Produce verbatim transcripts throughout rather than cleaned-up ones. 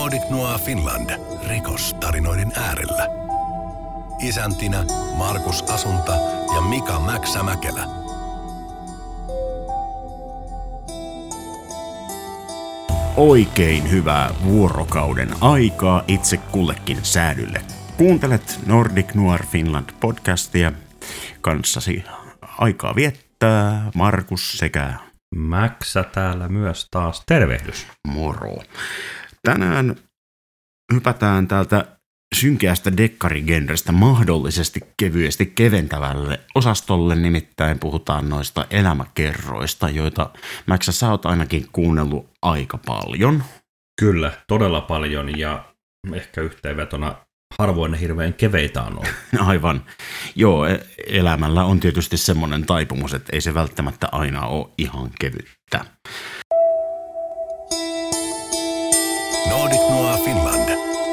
Nordic Noir Finland. Rikostarinoiden äärellä. Isäntinä Markus Asunta ja Mika Mäksämäkelä. Oikein hyvää vuorokauden aikaa itse kullekin säädylle. Kuuntelet Nordic Noir Finland podcastia. Kanssasi aikaa viettää Markus sekä Mäksä täällä myös taas. Tervehdys. Moro. Tänään hypätään täältä synkeästä dekkarigenrestä mahdollisesti kevyesti keventävälle osastolle, nimittäin puhutaan noista elämäkerroista, joita Mäksä sä oot ainakin kuunnellut aika paljon. Kyllä, todella paljon ja ehkä yhteenvetona harvoin ne hirveän keveitä on ollut. Aivan. Joo, elämällä on tietysti semmoinen taipumus, että ei se välttämättä aina ole ihan kevyttä. Nordic Noir Finland.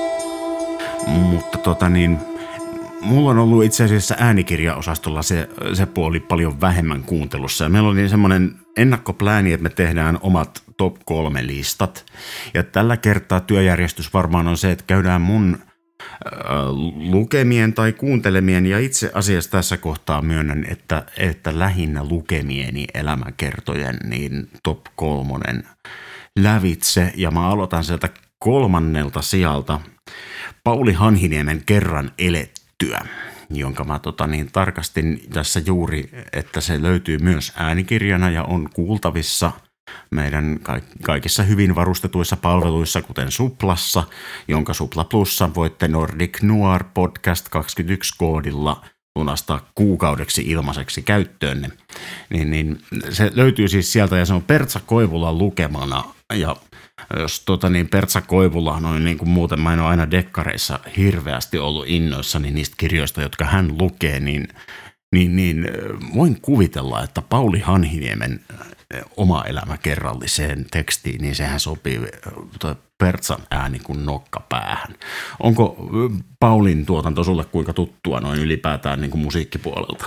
Mutta tota niin, mulla on ollut itse asiassa äänikirjaosastolla se, se puoli paljon vähemmän kuuntelussa. Ja meillä oli semmoinen ennakkoplääni, että me tehdään omat top kolme listat. Ja tällä kertaa työjärjestys varmaan on se, että käydään mun äh, lukemien tai kuuntelemien, ja itse asiassa tässä kohtaa myönnän, että, että lähinnä lukemieni elämäkertojen niin top kolmonen lävitse. Ja mä aloitan sieltä kolmannelta sijalta Pauli Hanhiniemen Kerran elettyä, jonka mä tota, niin, tarkastin tässä juuri, että se löytyy myös äänikirjana ja on kuultavissa meidän kaikissa hyvin varustetuissa palveluissa, kuten Suplassa, jonka Supla Plussa voitte Nordic Noir Podcast kaksikymmentäyksi koodilla lunastaa kuukaudeksi ilmaiseksi käyttöönne. Niin, niin, se löytyy siis sieltä ja se on Pertsa Koivulan lukemana. Ja jos tota, niin Pertsa Koivula, noin niin kuin muuten mä en ole aina dekkareissa hirveästi ollut innoissani niistä kirjoista, jotka hän lukee, niin, niin, niin voin kuvitella, että Pauli Hanhiniemen oma elämä kerralliseen tekstiin, niin sehän sopii Pertsan ääni kuin nokka päähän. Onko Paulin tuotanto sulle kuinka tuttua noin ylipäätään niin kuin musiikkipuolelta?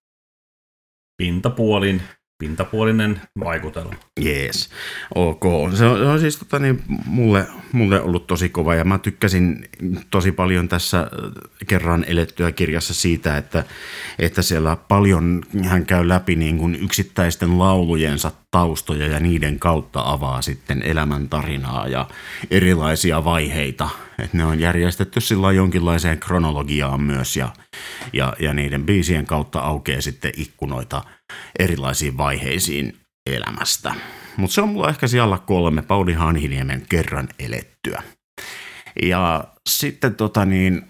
Pintapuolin. Pintapuolinen vaikutelma. Jees, ok. Se on, se on siis tota, niin, mulle, mulle ollut tosi kova ja mä tykkäsin tosi paljon tässä Kerran elettyä kirjassa siitä, että, että siellä paljon hän käy läpi niin kuin yksittäisten laulujensa taustoja ja niiden kautta avaa sitten elämäntarinaa ja erilaisia vaiheita. Että ne on järjestetty sillä jonkinlaiseen kronologiaan myös ja, ja, ja niiden biisien kautta aukeaa sitten ikkunoita erilaisiin vaiheisiin elämästä. Mutta se on mulla ehkä siellä kolme, Pauli Hanhiniemen Kerran elettyä. Ja sitten tota niin,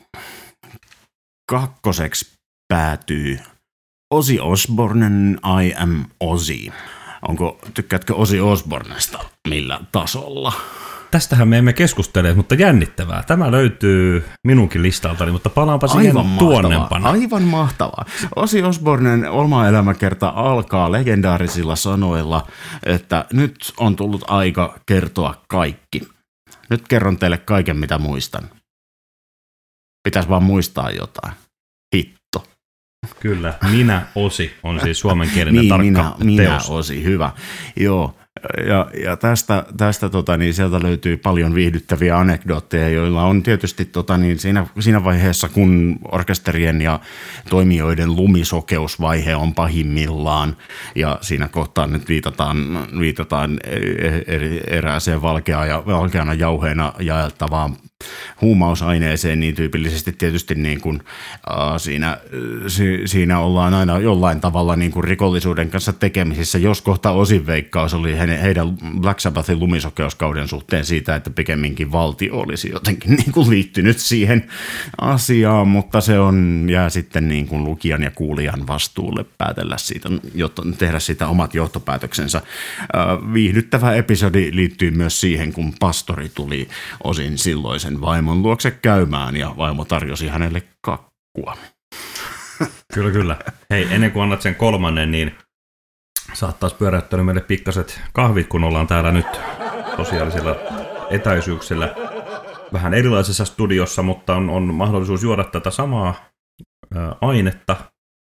kakkoseksi päätyy Ozzy Osbournen I Am Ozzy. Onko, tykkäätkö Ozzy Osbournesta millä tasolla? Tästähän me emme keskustele, mutta jännittävää. Tämä löytyy minunkin listaltani, mutta palaanpa siihen tuonnempana. Aivan mahtavaa. Ozzy Osbournen oma elämäkerta alkaa legendaarisilla sanoilla, että nyt on tullut aika kertoa kaikki. Nyt kerron teille kaiken, mitä muistan. Pitäisi vaan muistaa jotain. Hitto. Kyllä, Minä Ozzy on siis suomenkielinen niin, tarkka minä, teos. Minä Ozzy, hyvä. Joo. Ja, ja tästä, tästä tota, niin sieltä löytyy paljon viihdyttäviä anekdootteja, joilla on tietysti tota, niin siinä, siinä vaiheessa, kun orkesterien ja toimijoiden lumisokeusvaihe on pahimmillaan, ja siinä kohtaa nyt viitataan, viitataan erääseen valkea ja, valkeana jauheena jaeltavaan huumausaineeseen, niin tyypillisesti tietysti niin kuin, äh, siinä, si, siinä ollaan aina jollain tavalla niin kuin rikollisuuden kanssa tekemisissä, jos kohta Ozzyn veikkaus oli he, heidän Black Sabbathin lumisokeuskauden suhteen siitä, että pikemminkin valtio olisi jotenkin niin kuin liittynyt siihen asiaan, mutta se on, jää sitten niin kuin lukijan ja kuulijan vastuulle päätellä siitä, jotta tehdä siitä omat johtopäätöksensä. Äh, viihdyttävä episodi liittyy myös siihen, kun pastori tuli Ozzyn silloisen vaimon luokse käymään ja vaimo tarjosi hänelle kakkua. Kyllä, kyllä. Hei, ennen kuin annat sen kolmannen, niin saattaisi pyöräyttää meille pikkaset kahvit, kun ollaan täällä nyt sosiaalisilla etäisyyksillä vähän erilaisessa studiossa, mutta on, on mahdollisuus juoda tätä samaa ää, ainetta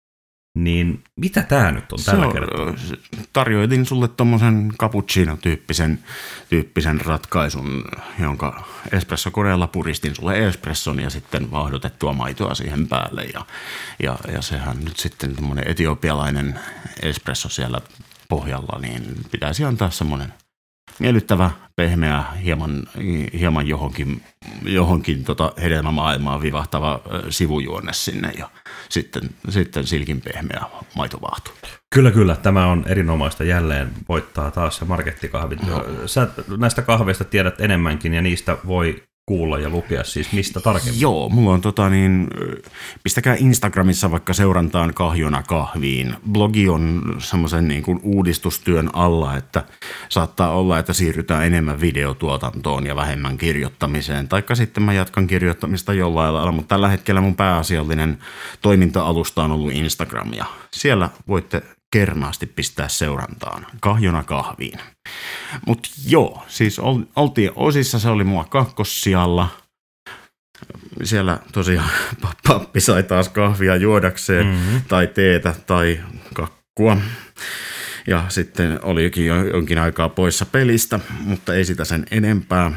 Niin mitä tää nyt on tällä on, kertaa? Tarjoitin sulle tommosen cappuccino-tyyppisen tyyppisen ratkaisun, jonka espressokoneella puristin sulle espresson ja sitten vauhdotettua maitoa siihen päälle. Ja, ja, ja sehän nyt sitten tommonen etiopialainen espresso siellä pohjalla, niin pitäisi antaa semmoinen miellyttävä, pehmeä, hieman, hieman johonkin, johonkin tota hedelmämaailmaan vivahtava sivujuonne sinne ja sitten, sitten silkin pehmeä maitovahtu. Kyllä, kyllä. Tämä on erinomaista. Jälleen voittaa taas se markettikahvit. No. Sä näistä kahveista tiedät enemmänkin ja niistä voi kuulla ja lukea siis mistä tarkemmin. Joo, mulla on tota niin, pistäkää Instagramissa vaikka seurantaan Kahjona kahviin. Blogi on semmoisen niin kuin uudistustyön alla, että saattaa olla, että siirrytään enemmän videotuotantoon ja vähemmän kirjoittamiseen. Taikka sitten mä jatkan kirjoittamista jollain lailla, mutta tällä hetkellä mun pääasiallinen toiminta-alusta on ollut Instagram ja siellä voitte kernaasti pistää seurantaan Kahjona kahviin. Mutta joo, siis oltiin osissa, se oli mua kakkossijalla. Siellä tosiaan pappi sai taas kahvia juodakseen, mm-hmm. tai teetä, tai kakkua. Ja sitten olikin jo jonkin aikaa poissa pelistä, mutta ei sitä sen enempää.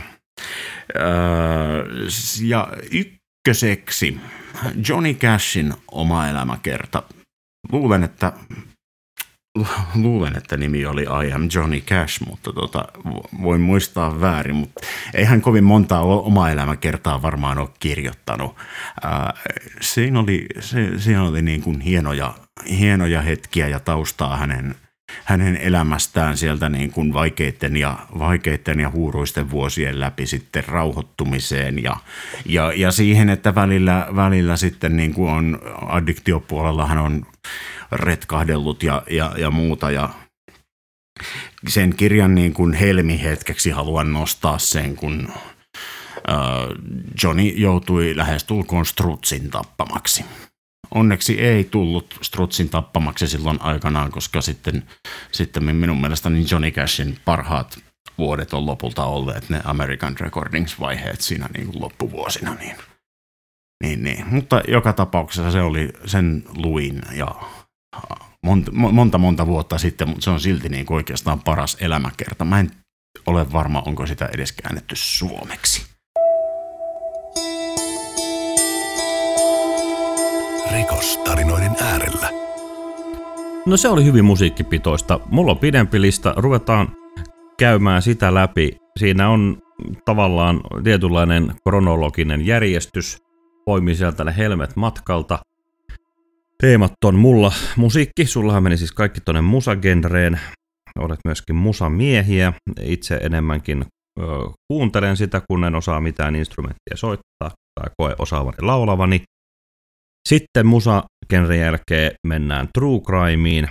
Ja ykköseksi Johnny Cashin oma elämäkerta. Luulen, että Luulen, että nimi oli I am Johnny Cash, mutta tota, voin muistaa väärin, mutta ei hän kovin montaa omaa elämäkertaa varmaan ole kirjoittanut. Ää, siinä oli, se, siinä oli niin kuin hienoja, hienoja hetkiä ja taustaa hänen, hänen elämästään sieltä niin kuin vaikeiden, ja, vaikeiden ja huuruisten vuosien läpi sitten rauhoittumiseen ja, ja, ja siihen, että välillä, välillä sitten niin kuin on addiktiopuolella hän on retkahdellut ja, ja, ja muuta. Ja sen kirjan niin kuin helmihetkeksi haluan nostaa sen, kun äh, Johnny joutui lähestulkoon strutsin tappamaksi. Onneksi ei tullut strutsin tappamaksi silloin aikanaan, koska sitten, sitten minun mielestäni Johnny Cashin parhaat vuodet on lopulta olleet ne American Recordings-vaiheet siinä niin kuin loppuvuosina. Niin, niin, niin. Mutta joka tapauksessa se oli, sen luin ja monta, monta, monta vuotta sitten, mutta se on silti niin kuin oikeastaan paras elämäkerta. Mä en ole varma, onko sitä edes käännetty suomeksi. Rikostarinoiden äärellä. No se oli hyvin musiikkipitoista. Mulla on pidempi lista. Ruvetaan käymään sitä läpi. Siinä on tavallaan tietynlainen kronologinen järjestys. Poimin sieltä ne helmet matkalta. Teemat on mulla musiikki. Sullahan meni siis kaikki tonne musagenreen. Olet myöskin musamiehiä. Itse enemmänkin ö, kuuntelen sitä, kun en osaa mitään instrumenttia soittaa tai koe osaavani laulavani. Sitten musagenren jälkeen mennään true crimeen,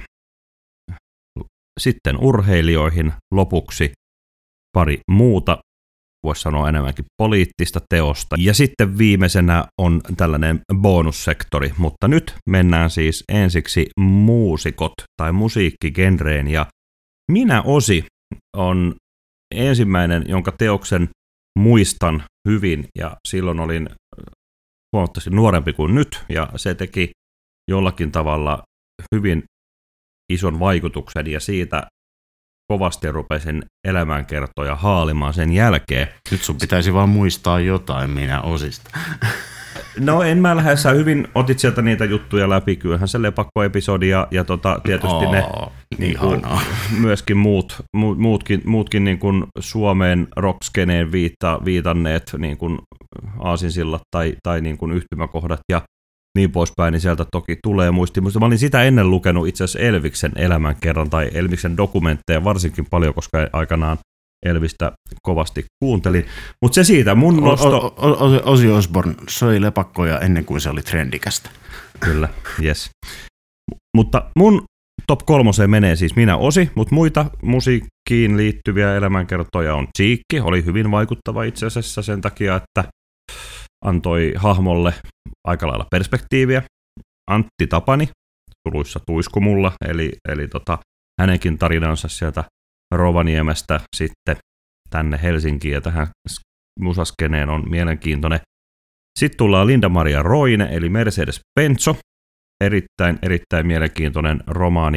sitten urheilijoihin, lopuksi pari muuta, voisi sanoa enemmänkin poliittista teosta. Ja sitten viimeisenä on tällainen bonussektori, mutta nyt mennään siis ensiksi muusikot tai musiikkigenreen. Ja Minä Osi on ensimmäinen, jonka teoksen muistan hyvin ja silloin olin huomattavasti nuorempi kuin nyt, ja se teki jollakin tavalla hyvin ison vaikutuksen, ja siitä kovasti rupesin elämänkertoja haalimaan sen jälkeen. Nyt sun pitäisi vaan muistaa jotain Minä Osista. No en mä lähdessä hyvin, otit sieltä niitä juttuja läpi, kyllähän se lepakkoepisodi ja, ja tota, tietysti oh, ne niin kuin, myöskin muut, mu, muutkin, muutkin niin kuin Suomeen rockskeneen viitta, viitanneet niin kuin aasinsillat tai, tai niin kuin yhtymäkohdat ja niin poispäin, niin sieltä toki tulee muistimuista. Mä olin sitä ennen lukenut itse asiassa Elviksen elämänkerran tai Elviksen dokumentteja varsinkin paljon, koska aikanaan Elvistä kovasti kuuntelin. Mutta se siitä, mun nosto... O- o- o- Ozzy Osbourne soi lepakkoja ennen kuin se oli trendikästä. Kyllä, yes. Mutta mun top kolmoseen menee siis Minä Osi, mutta muita musiikkiin liittyviä elämänkertoja on Cheekki, oli hyvin vaikuttava itse asiassa sen takia, että antoi hahmolle aika lailla perspektiiviä. Antti Tapani, suluissa Tuiskumulla, eli, eli tota, hänenkin tarinansa sieltä Rovaniemestä sitten tänne Helsinkiin ja tähän musaskeneen on mielenkiintoinen. Sitten tullaan Linda Maria Roine, eli Mercedes Penzo. erittäin, erittäin mielenkiintoinen romaani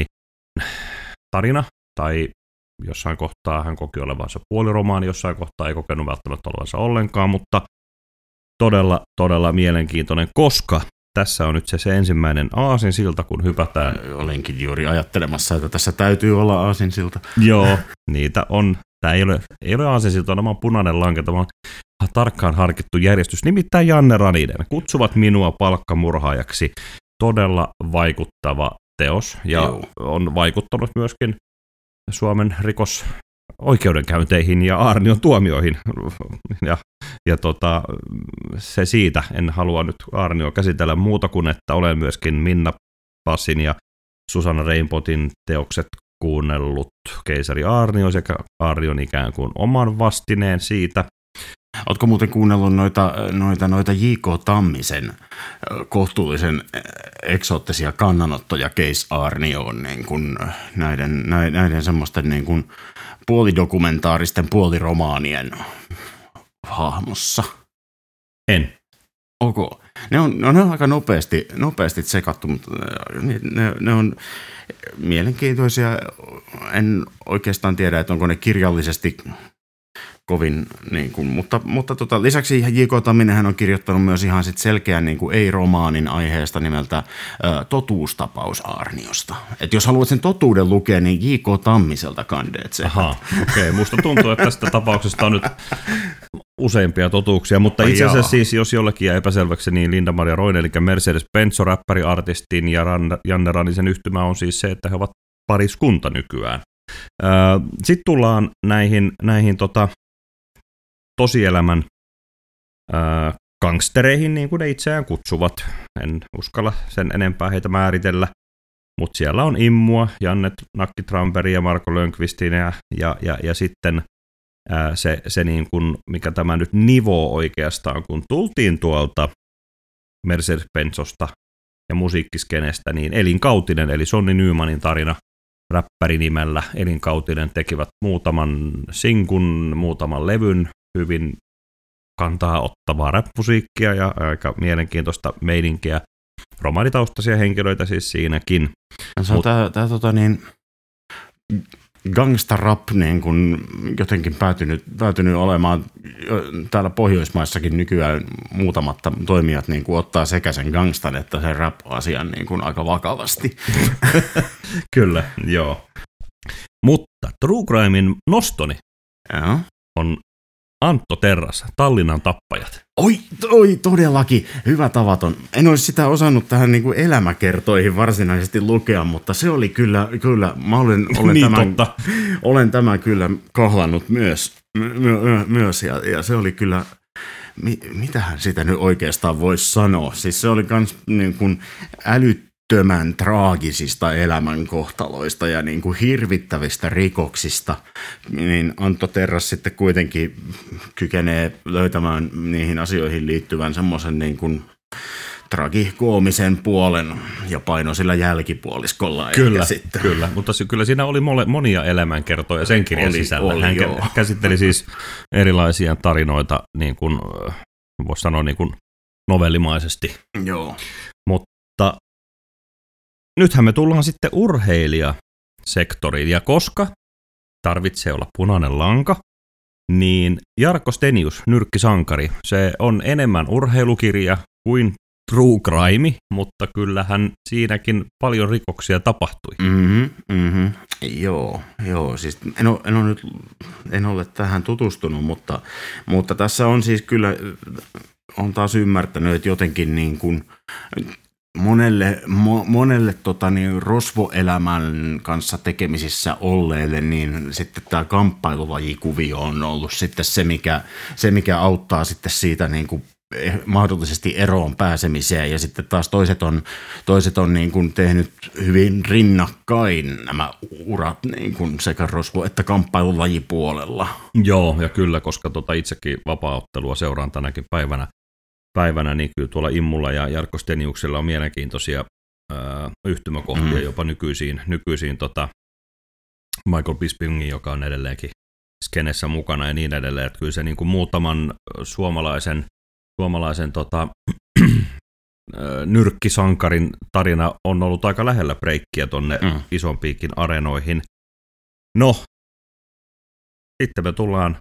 tarina, tai jossain kohtaa hän koki olevansa puoliromaani, jossain kohtaa ei kokenut välttämättä olevansa ollenkaan, mutta todella, todella mielenkiintoinen, koska tässä on nyt se, se ensimmäinen aasinsilta, kun hypätään. Olenkin juuri ajattelemassa, että tässä täytyy olla aasinsilta. Joo, niitä on. Tämä ei ole, ei ole aasinsilta, tämä on punainen lanka, tämä on tarkkaan harkittu järjestys. Nimittäin Janne Raninen. Kutsuvat minua palkkamurhaajaksi. Todella vaikuttava teos ja Joo. on vaikuttanut myöskin Suomen rikosoikeudenkäynteihin ja Aarnion tuomioihin. Ja, ja tota, se siitä, en halua nyt Aarnioa käsitellä muuta kuin, että olen myöskin Minna Passin ja Susanna Reinpotin teokset kuunnellut Keisari Aarnio sekä Aarnion ikään kuin oman vastineen siitä. Ootko muuten kuunnellut noita, noita, noita J K. Tammisen kohtuullisen eksoottisia kannanottoja Keis Aarnioon niin kuin näiden, näiden semmoisten niin kuin puolidokumentaaristen puoliromaanien hahmossa? En. Ok. Ne on, ne on aika nopeasti, nopeasti tsekattu, mutta ne, ne on mielenkiintoisia. En oikeastaan tiedä, että onko ne kirjallisesti kovin, niin kuin, mutta, mutta tota, lisäksi J K. Tamminenhän on kirjoittanut myös ihan sit selkeän niin kuin ei-romaanin aiheesta nimeltä ä, Totuustapaus Aarniosta. Et jos haluat sen totuuden lukea, niin J K. Tammiselta kandeet se. Ahaa, okei. Okay. Musta tuntuu, että tästä tapauksesta on nyt useampia totuuksia, mutta itse asiassa siis, jos jollekin jää epäselväksi, niin Linda-Maria Roine, eli Mercedes-Benzo, räppäriartistin ja Janne Ranisen yhtymä on siis se, että he ovat pariskunta nykyään. Sitten tullaan näihin, näihin tota, tosielämän ää, gangstereihin, niin kuin ne itseään kutsuvat. En uskalla sen enempää heitä määritellä, mutta siellä on Immua, Janne Nakki Tramperi ja Marko Lönkvistin ja, ja, ja, ja sitten ää, se, se niin kuin, mikä tämä nyt nivoo oikeastaan, kun tultiin tuolta Mercedes-Benzosta ja musiikkiskenestä, niin Elin Kautinen, eli Sonny Nymanin tarina, räppärinimellä Elin Kautinen tekivät muutaman sinkun, muutaman levyn, hyvin kantaa ottavaa rap-musiikkia ja aika mielenkiintoista meininkiä. Romaanitaustaisia henkilöitä siis siinäkin. Se on Mut... tämä, tämä tota niin, gangsta-rap niin kun jotenkin päätynyt, päätynyt olemaan täällä Pohjoismaissakin nykyään muutamat toimijat niin kun ottaa sekä sen gangstan että sen rap-asian niin kun aika vakavasti. Kyllä, joo. Mutta True Crimein nostoni ja. on Antto Terras, Tallinnan tappajat. Oi, oi, todellakin hyvä tavaton. En olisi sitä osannut tähän niin kuin elämäkertoihin varsinaisesti lukea, mutta se oli kyllä, kyllä mä olen, olen, niin tämän, olen tämän kyllä kahlannut myös, my, my, myös ja, ja se oli kyllä, mi, mitähän sitä nyt oikeastaan voisi sanoa. Siis se oli myös niin kuin älyttömän traagisista elämänkohtaloista ja niin kuin hirvittävistä rikoksista, niin Antto Terras sitten kuitenkin kykenee löytämään niihin asioihin liittyvän semmoisen niin kuin tragikoomisen puolen ja paino sillä jälkipuoliskolla. Kyllä, sitten. Kyllä, mutta kyllä siinä oli mole, monia elämänkertoja sen kirjan oli, sisällä. Oli, Hän joo. käsitteli siis erilaisia tarinoita, niin kuin voisi sanoa niin kuin novellimaisesti. Joo. Mutta nythän me tullaan sitten urheilijasektoriin, ja koska tarvitsee olla punainen lanka, niin Jarkko Stenius, Nyrkkisankari, se on enemmän urheilukirja kuin true crime, mutta kyllähän siinäkin paljon rikoksia tapahtui. Mm-hmm, mm-hmm. Joo, joo, siis en ole, en ole nyt en ole tähän tutustunut, mutta, mutta tässä on siis kyllä, on taas ymmärtänyt, että jotenkin niin kuin monelle, mo, monelle tota niin, rosvoelämän kanssa tekemisissä olleille, niin sitten tämä kamppailulajikuvio on ollut sitten se, mikä, se, mikä auttaa sitten siitä niin kuin mahdollisesti eroon pääsemiseen, ja sitten taas toiset on, toiset on niin kuin tehnyt hyvin rinnakkain nämä urat niin kuin sekä rosvo- että kamppailulajipuolella. Joo, ja kyllä, koska tota itsekin vapaaottelua seuraan tänäkin päivänä, päivänä niin kyllä tuolla Immulla ja Jarkko Steniuksella on mielenkiintoisia ää, yhtymäkohtia mm. jopa nykyisiin, nykyisiin tota Michael Bispingin, joka on edelleenkin skenessä mukana ja niin edelleen, että kyllä se niin kuin muutaman suomalaisen suomalaisen tota, nyrkkisankarin tarina on ollut aika lähellä breikkiä tonne mm. isompiikin areenoihin. No, sitten me tullaan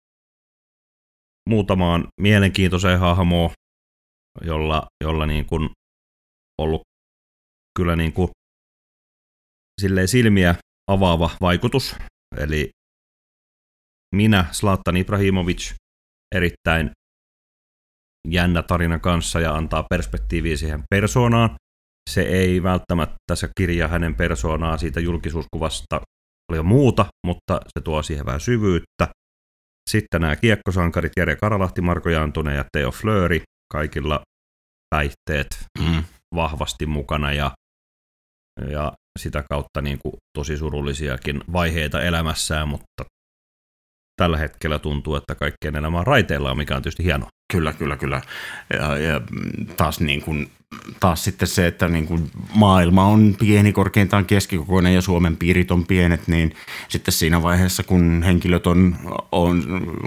muutamaan mielenkiintoiseen hahmoon, jolla, jolla niin kuin ollut kyllä niin kuin silleen silmiä avaava vaikutus. Eli minä, Zlatan Ibrahimovic, erittäin jännä tarina kanssa ja antaa perspektiiviä siihen persoonaan. Se ei välttämättä se kirja hänen persoonaa siitä julkisuuskuvasta paljon muuta, mutta se tuo siihen vähän syvyyttä. Sitten nämä kiekkosankarit Jere Karalahti, Marko Jantunen ja Teo Fleury, kaikilla päihteet mm. vahvasti mukana ja, ja sitä kautta niin kuin tosi surullisiakin vaiheita elämässään, mutta tällä hetkellä tuntuu, että kaikkien elämä on raiteillaan, mikä on tietysti hienoa. Kyllä, kyllä, kyllä. Ja, ja taas, niin kuin, taas sitten se, että niin kuin maailma on pieni, korkeintaan keskikokoinen ja Suomen piirit on pienet, niin sitten siinä vaiheessa, kun henkilöt on, on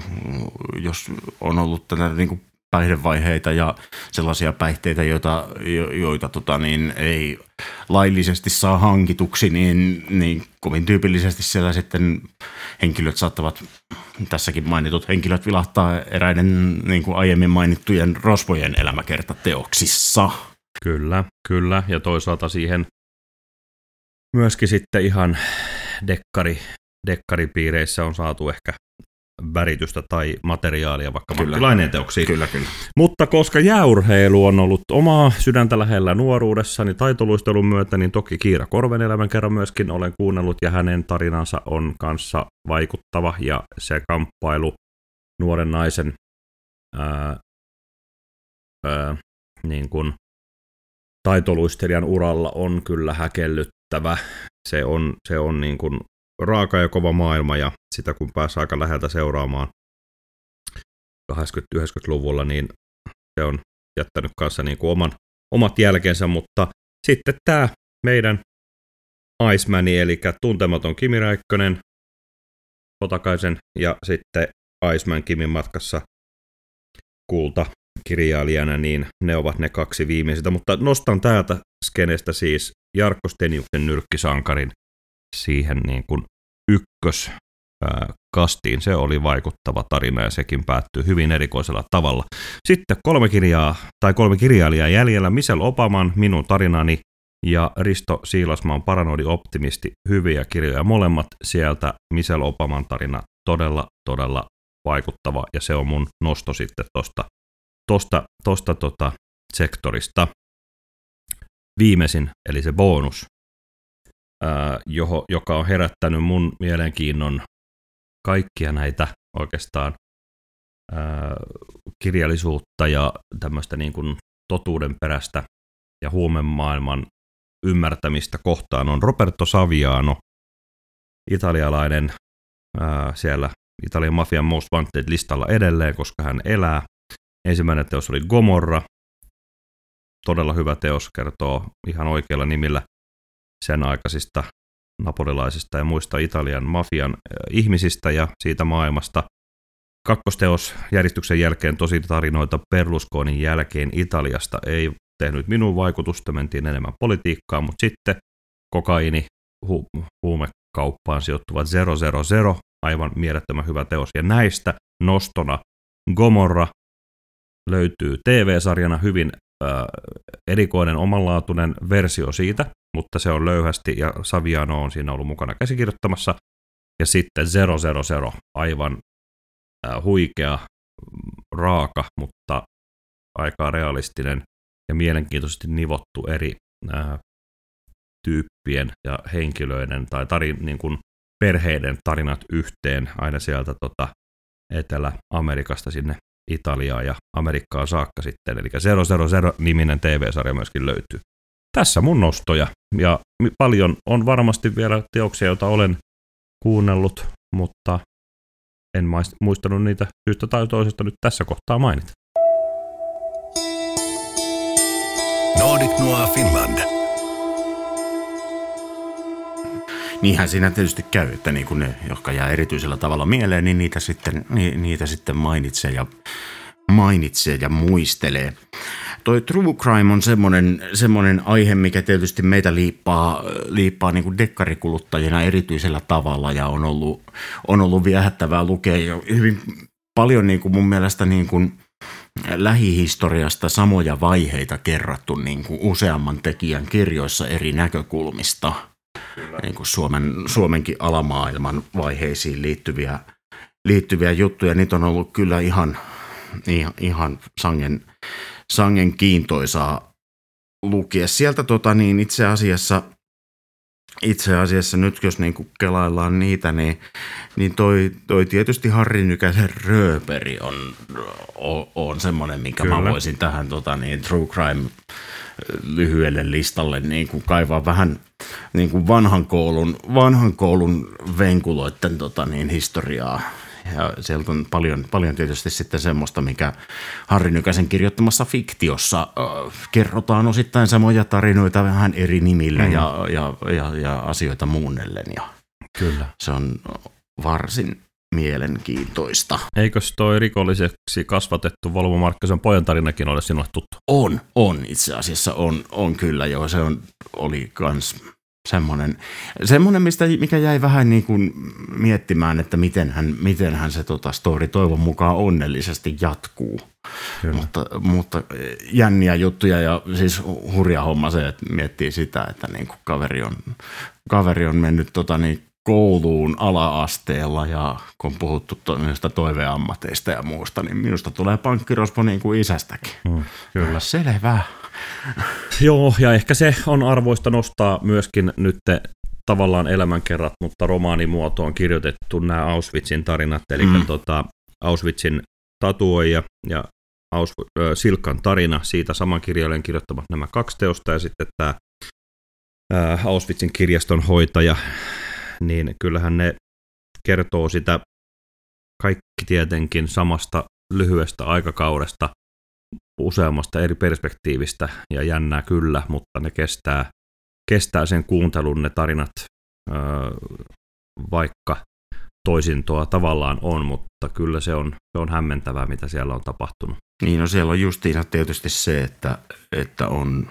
jos on ollut tätä niin kuin päihdevaiheita ja sellaisia päihteitä, joita, joita tota, niin ei laillisesti saa hankituksi, niin, niin kovin tyypillisesti siellä sitten henkilöt saattavat, tässäkin mainitut henkilöt vilahtaa eräiden niin kuin aiemmin mainittujen rosvojen elämäkertateoksissa. Kyllä, kyllä. Ja toisaalta siihen myöskin sitten ihan dekkari, dekkaripiireissä on saatu ehkä väritystä tai materiaalia vaikka Matti Laineen teoksiin. Kyllä, kyllä. Mutta koska jääurheilu on ollut omaa sydäntä lähellä nuoruudessani taitoluistelun myötä, niin toki Kiira Korven elämän kerran myöskin olen kuunnellut ja hänen tarinansa on kanssa vaikuttava ja se kamppailu nuoren naisen ää, ää, niin kuin taitoluistelijan uralla on kyllä häkellyttävä. Se on, se on niin kuin raaka ja kova maailma ja sitä kun pääsee aika läheltä seuraamaan kahdeksankymmentä-yhdeksänkymmentäluvulla, niin se on jättänyt kanssa niin kuin oman, omat jälkeensä, mutta sitten tämä meidän Iceman, eli tuntematon Kimi Räikkönen, Potakaisen ja sitten Iceman Kimin matkassa kulta kirjailijana, niin ne ovat ne kaksi viimeisintä, mutta nostan täältä skenestä siis Jarkko Steniuksen nyrkkisankarin siihen niin kuin ykkös ää, kastiin. Se oli vaikuttava tarina ja sekin päättyy hyvin erikoisella tavalla. Sitten kolme kirjaa tai kolme kirjailijaa jäljellä. Michelle Obaman, Minun tarinani ja Risto Siilasmaan Paranoidi optimisti. Hyviä kirjoja molemmat sieltä. Michelle Obaman tarina todella, todella vaikuttava ja se on mun nosto sitten tosta, tosta, tosta tota sektorista. Viimeisin, eli se bonus, ää, joho, joka on herättänyt mun mielenkiinnon kaikkia näitä oikeastaan ää, kirjallisuutta ja tämmöistä niin kuin totuudenperäistä ja huumemaailman ymmärtämistä kohtaan on Roberto Saviano, italialainen ää, siellä Italian mafian Most Wanted-listalla edelleen, koska hän elää. Ensimmäinen teos oli Gomorra. Todella hyvä teos, kertoo ihan oikealla nimillä sen aikaisista napolilaisista ja muista Italian mafian ihmisistä ja siitä maailmasta. Kakkosteos järjestyksen jälkeen tosi tarinoita Berlusconin jälkeen Italiasta ei tehnyt minun vaikutusta, mentiin enemmän politiikkaan, mutta sitten kokaini, hu- huumekauppaan sijoittuvat zero zero zero, aivan mielettömän hyvä teos. Ja näistä nostona Gomorra löytyy T V-sarjana hyvin äh, erikoinen omanlaatuinen versio siitä, mutta se on löyhästi ja Saviano on siinä ollut mukana käsikirjoittamassa. Ja sitten zero zero zero, aivan äh, huikea, raaka, mutta aika realistinen ja mielenkiintoisesti nivottu eri äh, tyyppien ja henkilöiden tai tarin, niin kuin perheiden tarinat yhteen aina sieltä tota, Etelä-Amerikasta sinne Italiaan ja Amerikkaan saakka sitten. Eli zero zero zero-niminen T V-sarja myöskin löytyy. Tässä mun nostoja. Ja paljon on varmasti vielä teoksia, joita olen kuunnellut, mutta en muistanut niitä syystä tai toisesta nyt tässä kohtaa mainita. Nordic Noir Finland. Niinhän siinä tietysti käy, että niin kun ne, jotka jää erityisellä tavalla mieleen, niin niitä sitten, ni, niitä sitten mainitsee, ja, mainitsee ja muistelee. toi true crime on semmoinen, semmoinen aihe, mikä tietysti meitä liippaa, liippaa niin kuin dekkarikuluttajina erityisellä tavalla ja on ollut, on ollut viehättävää lukea ja hyvin paljon niin kuin mun mielestä niin kuin lähihistoriasta samoja vaiheita kerrattu niin kuin useamman tekijän kirjoissa eri näkökulmista. Niin kuin Suomen, Suomenkin alamaailman vaiheisiin liittyviä, liittyviä juttuja. Niitä on ollut kyllä ihan, ihan, ihan sangen, sangen kiintoisaa lukea. Sieltä tota, niin itse asiassa, itse asiassa nyt jos niin kuin kelaillaan niitä, niin, niin toi, toi tietysti Harri Nykäsen Rööperi on, on, on semmoinen, minkä kyllä. mä voisin tähän tota, niin, True Crime lyhyelle listalle niin kuin kaivaa vähän niin kuin vanhan koulun, vanhan koulun venkuloiden tota, niin, historiaa. Ja sieltä on paljon, paljon tietysti sitten semmoista, mikä Harri Nykäsen kirjoittamassa fiktiossa äh, kerrotaan osittain samoja tarinoita vähän eri nimillä mm. ja, ja, ja, ja asioita muunnellen. Ja kyllä. Se on varsin mielenkiintoista. Eikös toi rikolliseksi kasvatettu Volvo Markkasen pojan tarinakin ole sinulle tuttu? On, on itse asiassa, on, on kyllä joo. Se on, oli kans semmoinen, semmoinen mistä, mikä jäi vähän niin kuin miettimään, että mitenhän, mitenhän se tota story toivon mukaan onnellisesti jatkuu. Mutta, mutta jänniä juttuja ja siis hurja homma se, että miettii sitä, että niin kuin kaveri, on, kaveri on mennyt tota niin kouluun ala-asteella ja kun on puhuttu noista toiveammateista ja muusta, niin minusta tulee pankkirospo niin kuin isästäkin. Hmm, kyllä. Selvä. Joo, ja ehkä se on arvoista nostaa myöskin nyt tavallaan elämänkerrat, mutta romaanimuotoon kirjoitettu nämä Auschwitzin tarinat, eli mm. tota, Auschwitzin tatuoija ja Aus, äh, Silkkan tarina, siitä saman kirjailijan kirjoittamat nämä kaksi teosta, ja sitten tämä äh, Auschwitzin kirjaston hoitaja, niin kyllähän ne kertoo sitä kaikki tietenkin samasta lyhyestä aikakaudesta, useammasta eri perspektiivistä ja jännää kyllä, mutta ne kestää, kestää sen kuuntelun ne tarinat, öö, vaikka toisintoa tavallaan on, mutta kyllä se on, se on hämmentävää, mitä siellä on tapahtunut. Niin, no siellä on justiinsa tietysti se, että, että on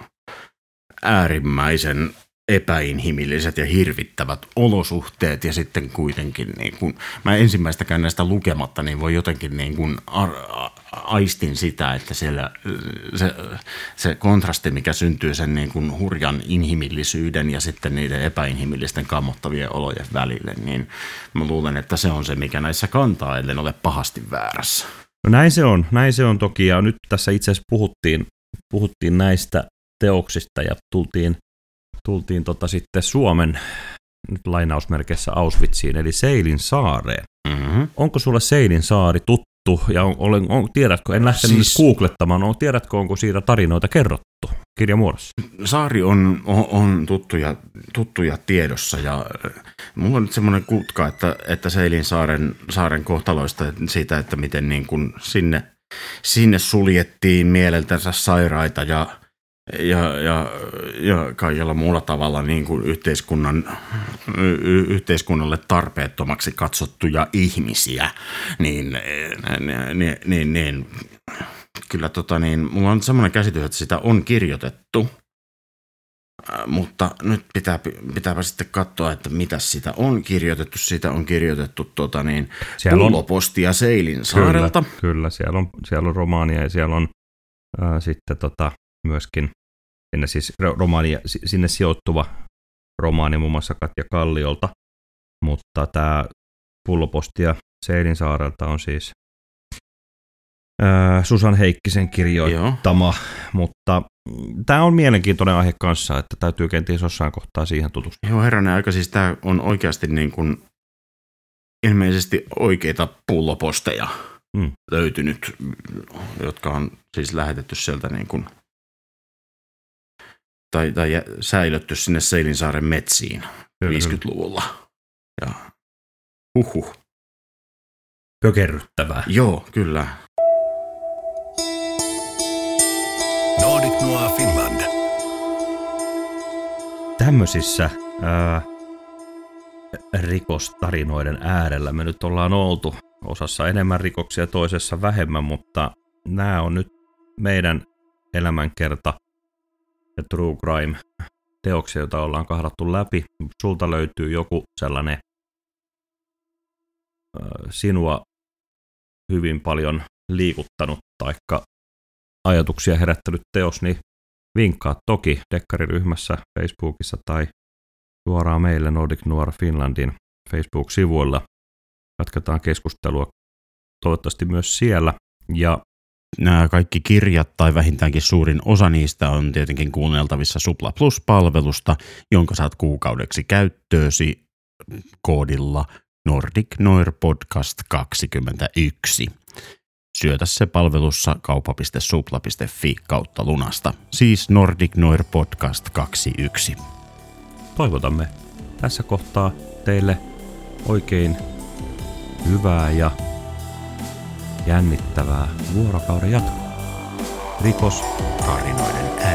äärimmäisen epäinhimilliset ja hirvittävät olosuhteet ja sitten kuitenkin, niin kun mä ensimmäistäkään näistä lukematta, niin voi jotenkin niin kun ar- aistin sitä, että siellä se, se kontrasti, mikä syntyy sen niin kun hurjan inhimillisyyden ja sitten niiden epäinhimillisten kammottavien olojen välille, niin mä luulen, että se on se, mikä näissä kantaa, ellen ole pahasti väärässä. No näin se on, näin se on toki, ja nyt tässä itse asiassa puhuttiin, puhuttiin näistä teoksista ja tultiin Tultiin tota sitten Suomen nyt lainausmerkeissä Auschwitziin, eli Seilin saareen. Mm-hmm. Onko sulle Seilin saari tuttu, ja on, on, on, tiedätkö, en lähtenyt siis, nyt googlettamaan, on, tiedätkö, onko siitä tarinoita kerrottu kirjamuodossa? Saari on, on, on tuttuja, tuttuja tiedossa, ja mulla on nyt semmoinen kutka, että, että Seilin saaren, saaren kohtaloista siitä, että miten niin kuin sinne, sinne suljettiin mieleltänsä sairaita ja Ja, ja, ja kaikella muulla tavalla niin kuin yhteiskunnan, y, yhteiskunnalle tarpeettomaksi katsottuja ihmisiä, niin, niin, niin, niin kyllä tota niin, mulla on semmoinen käsitys, että sitä on kirjoitettu, mutta nyt pitää, pitääpä sitten katsoa, että mitä sitä on kirjoitettu. Sitä on kirjoitettu tota niin, Pullopostia Seilin saarelta. Kyllä, kyllä siellä, on, siellä on romaania ja siellä on ää, sitten tota, myöskin sinne, siis romaani, sinne sijoittuva romaani muun muassa Katja Kalliolta, mutta tämä Pullopostia Seilin saarelta on siis ää, Susan Heikkisen kirjoittama, Joo. mutta tämä on mielenkiintoinen aihe kanssa, että täytyy kenties jossain kohtaa siihen tutustua. Joo, herranen aika, siis tämä on oikeasti niin kuin ilmeisesti oikeita pulloposteja hmm. löytynyt, jotka on siis lähetetty sieltä niin kuin tai, tai säilötty sinne Seilinsaaren metsiin kyllä, viisikymmentäluvulla. Ja huhhuh. Kökerryttävää. Joo, kyllä. Nordic Noir Finland. Tämmöisissä ää, rikostarinoiden äärellä me nyt ollaan oltu. Osassa enemmän rikoksia, toisessa vähemmän, mutta nämä on nyt meidän elämänkerta ja true crime teoksia, joita ollaan kahdattu läpi. Sulta löytyy joku sellainen äh, sinua hyvin paljon liikuttanut taikka ajatuksia herättänyt teos, niin vinkkaa toki dekkariryhmässä Facebookissa tai suoraan meille Nordic Noir Finlandin Facebook-sivuilla. Jatketaan keskustelua toivottavasti myös siellä. Ja nämä kaikki kirjat tai vähintäänkin suurin osa niistä on tietenkin kuunneltavissa Supla Plus-palvelusta, jonka saat kuukaudeksi käyttöösi koodilla Nordic Noir Podcast kaksikymmentäyksi. Syötä se palvelussa kauppa piste supla piste fi kautta lunasta, siis Nordic Noir Podcast kaksikymmentäyksi. Toivotamme tässä kohtaa teille oikein hyvää ja jännittävää vuorokauden jatkoa. Rikos tarinoiden